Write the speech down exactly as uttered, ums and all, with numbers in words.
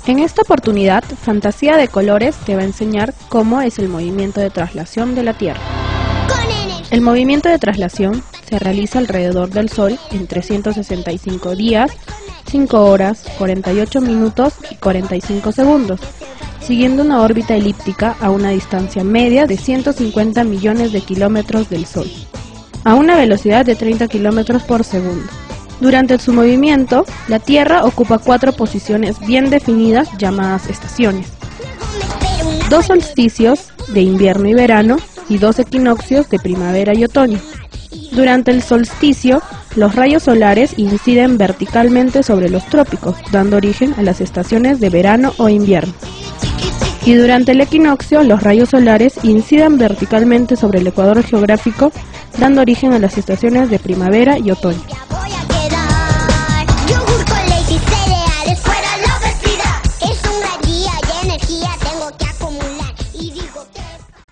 En esta oportunidad, Fantasía de Colores te va a enseñar cómo es el movimiento de traslación de la Tierra. El movimiento de traslación se realiza alrededor del Sol en trescientos sesenta y cinco días, cinco horas, cuarenta y ocho minutos y cuarenta y cinco segundos, siguiendo una órbita elíptica a una distancia media de ciento cincuenta millones de kilómetros del Sol, a una velocidad de treinta kilómetros por segundo. Durante su movimiento, la Tierra ocupa cuatro posiciones bien definidas llamadas estaciones, dos solsticios de invierno y verano y dos equinoccios de primavera y otoño. Durante el solsticio, los rayos solares inciden verticalmente sobre los trópicos, dando origen a las estaciones de verano o invierno. Y durante el equinoccio, los rayos solares inciden verticalmente sobre el ecuador geográfico, dando origen a las estaciones de primavera y otoño.